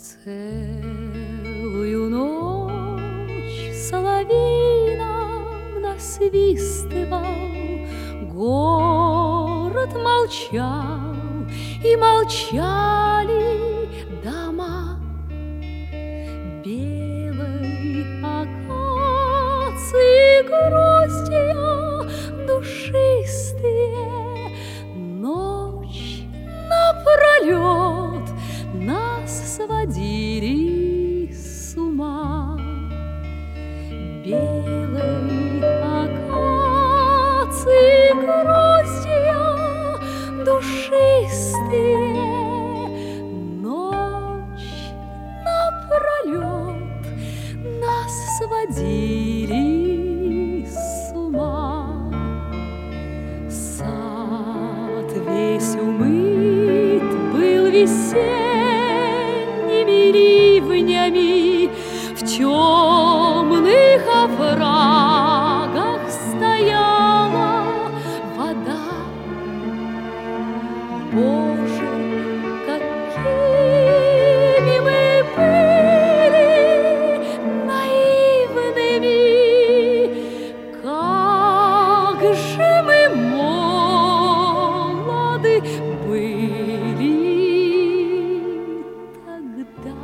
Целую ночь соловей нам насвистывал, город молчал, и молчали дома. Белой акации гроздья душистые ночь напролет нас сводили с ума. Белой акации гроздья душистые ночь напролет нас сводили с ума. Сад весь умыт был весенними ливнями, в темных оврагах стояла вода. Боже, какими мы были наивными, как же мы молоды были тогда.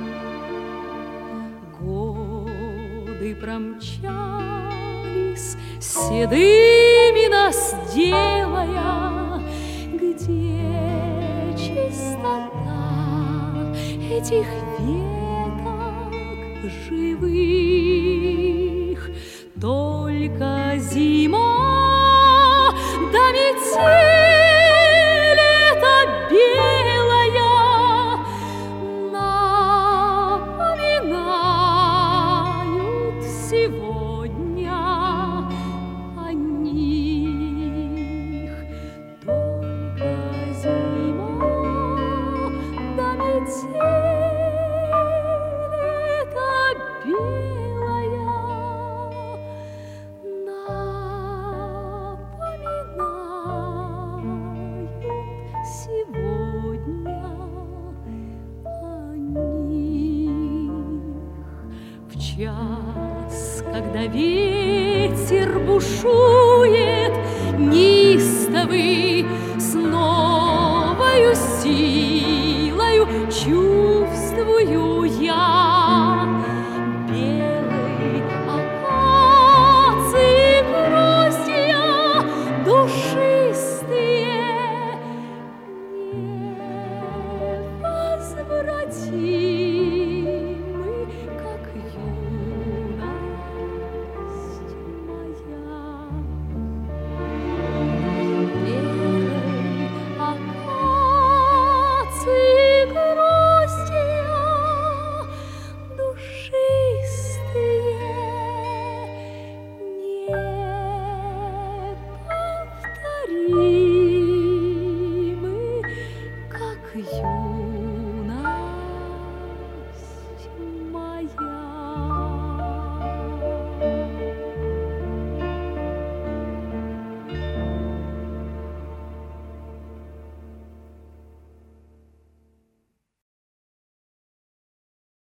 Годы промчались, седыми нас делая. Где чистота этих веток живых? Только зима да метель эта белая напоминают сегодня о них. Только зима да метель эта белая напоминают сегодня о них. В час, когда ветер бушует неистовый, с новою силою чувствую я. Белой акации гроздья душистые невозвратимы, как юность моя. Белой акации гроздья душистые неповторимы, как юность.